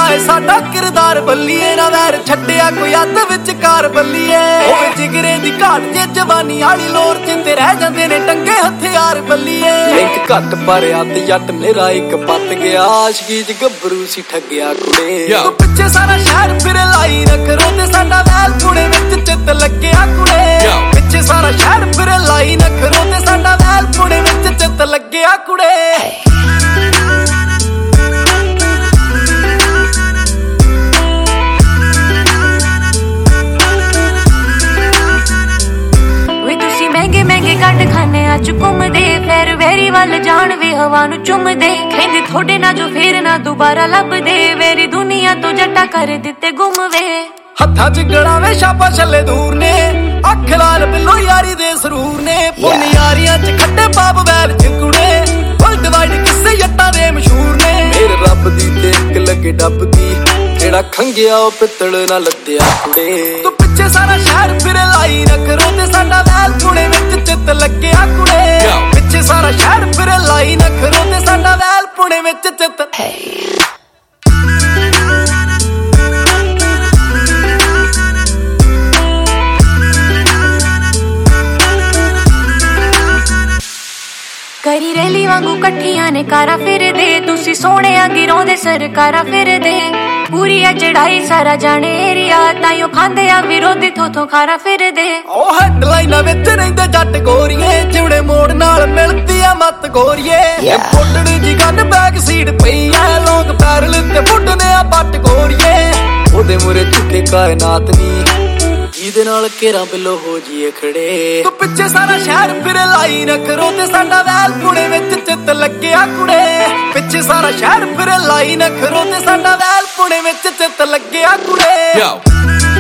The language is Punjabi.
ਏ ਸਾਡਾ ਕਿਰਦਾਰ ਬੱਲੀਏ ਨਾ ਵੈਰ ਛੱਡਿਆ ਕੋਈ ਅੱਧ ਵਿਚਕਾਰ ਬੱਲੀਏ ਹੋਵੇ ਜਿਗਰੇ ਦੀ ਘਾਟ ਜੇ ਜਵਾਨੀ ਵਾਲੀ ਲੋਰ ਚ ਤੇ ਰਹਿ ਜਾਂਦੇ ਨੇ ਟੰਗੇ ਹਥਿਆਰ ਬੱਲੀਏ ਲਿੰਕ ਘੱਟ ਪਰ ਅੱਧ ਜੱਟ ਮੇਰਾ ਇੱਕ ਪੱਤ ਗਿਆ ਆਸ਼ਕੀ ਚ ਗੱਭਰੂ ਸੀ ਠੱਗਿਆ ਕੁੜੇ ਤੂੰ ਪਿੱਛੇ ਸਾਰਾ ਸ਼ਹਿਰ ਫਿਰ ਲਾਈ ਰੱਖਰੋ ਤੇ ਸਾਡਾ ਵੈਲ ਪੁਣੇ ਵਿੱਚ ਚਿੱਤ ਲੱਗਿਆ ਕੁੜੇ ਪਿੱਛੇ ਸਾਰਾ ਸ਼ਹਿਰ ਫਿਰ ਲਾਈ ਰੱਖਰੋ ਤੇ ਸਾਡਾ ਵੈਲ ਪੁਣੇ ਵਿੱਚ ਚਿੱਤ ਲੱਗਿਆ ਕੁੜੇ ਮਹਿੰਗੇ ਕੱਢ ਖਾਨਿਆਂ ਚ ਘੁੰਮਦੇ ਫੇਰ ਵੇਰੀ ਵੱਲ ਜਾਣ ਵੇ ਹਵਾ ਨੂੰ ਚੁੰਮਦੇ ਕਹਿੰਦੇ ਥੋੜੇ ਨਾ ਜੋ ਫੇਰ ਨਾ ਦੁਬਾਰਾ ਲੱਭਦੇ ਵੇਰੀ ਦੁਨੀਆ ਤੋਂ ਜੱਟਾ ਕਰ ਦਿੱਤੇ ਗੁੰਮ ਵੇ ਹੱਥਾਂ ਚ ਗੜਾਵੇ ਛਾਪਾ ਛੱਲੇ ਦੂਰ ਨੇ ਅੱਖ ਲਾਲ ਬਿੱਲੋ ਯਾਰੀ ਦੇ ਸਰੂਰ ਨੇ ਪੁੰਨ ਯਾਰੀਆਂ ਚ ਖੱਡੇ ਪਾਪ ਵੈਲ ਚਿੰਕੁੜੇ ਵਰਲਡ ਵਾਈਡ ਕਿਸੇ ਜੱਟਾਂ ਦੇ ਮਸ਼ਹੂਰ ਨੇ ਮੇਰੇ ਰੱਬ ਦੀ ਤੇ ਇੱਕ ਲੱਗੇ ਡੱਬ ਦੀ ਜਿਹੜਾ ਖੰਗਿਆ ਉਹ ਪਿੱਤਲ ਨਾ ਲੱਦਿਆ ਕੁੜੇ ਤੂੰ ਪਿੱਛੇ ਸਾਰਾ ਸ਼ਹਿਰ ਫਿਰ ਲਾਈ ਰੱਖਰੋ ਤੇ ਸਾਡਾ ਵੈਲ ਪੁਣੇ ਵਿੱਚ ਚਿੱਤ ਲੱਗਿਆ ਕੁੜੇ ਪਿੱਛੇ ਸਾਰਾ ਸ਼ਹਿਰ ਫਿਰ ਲਾਈ ਰੱਖਰੋ ਤੇ ਸਾਡਾ ਵੈਲ ਪੁਣੇ ਵਿੱਚ ਚਿੱਤ ਕਰੀ ਰੈਲੀ ਵਾਂਗੂ ਇਕੱਠੀਆਂ ਨੇ ਕਾਰਾਂ ਫਿਰਦੇ ਤੁਸੀਂ ਸੋਹਣਿਆਂ ਗਿਰੋਂਦੇ ਸਰਕਾਰਾਂ ਫਿਰਦੇ ਪੂਰੀ ਆ ਚੜਾਈ ਸਾਰਾ ਜਾਣੇ ਏਰੀਆ ਤਾਈਓ ਖਾਂਦੇ ਆ ਵਿਰੋਧੀ ਥੋਥੋਂ ਖਾਰਾ ਫਿਰਦੇ ਉਹ ਹੈਡਲਾਈਨਾਂ ਵਿੱਚ ਰਹਿੰਦੇ ਜੱਟ ਗੋਰੀਏ ਜਿਉੜੇ ਮੋੜ ਨਾਲ ਮਿਲਦੀ ਆ ਮੱਤ ਗੋਰੀਏ ਫੁੱਟੜੀ ਜੀ ਗੰਨ ਬੈਕ ਸੀਟ ਪਈ ਆ ਲੋਕ ਪੈਰਲ ਤੇ ਫੁੱਟਦੇ ਆ ਬੱਟ ਗੋਰੀਏ ਉਹਦੇ ਮੂਰੇ ਝੁਕੇ ਕਾਇਨਾਤ ਨੀ ਜਿਹਦੇ ਨਾਲ ਘੇਰਾ ਬਿੱਲੋ ਹੋ ਜੀਏ ਖੜੇ ਤੂੰ ਪਿੱਛੇ ਸਾਰਾ ਸ਼ਹਿਰ ਫਿਰ ਲਾਈ ਰੱਖਰੋ ਤੇ ਸਾਡਾ ਵੈਲ ਪੁਣੇ ਵਿੱਚ ਚਿੱਤ ਲੱਗਿਆ ਕੁੜੇ ਪਿੱਛੇ ਸਾਰਾ ਸ਼ਹਿਰ ਫਿਰ ਲਾਈ ਰੱਖਰੋ ਤੇ ਸਾਡਾ ਵੈਲ ਪੁਣੇ ਵਿੱਚ ਚਿੱਤ ਲੱਗਿਆ ਕੁੜੇ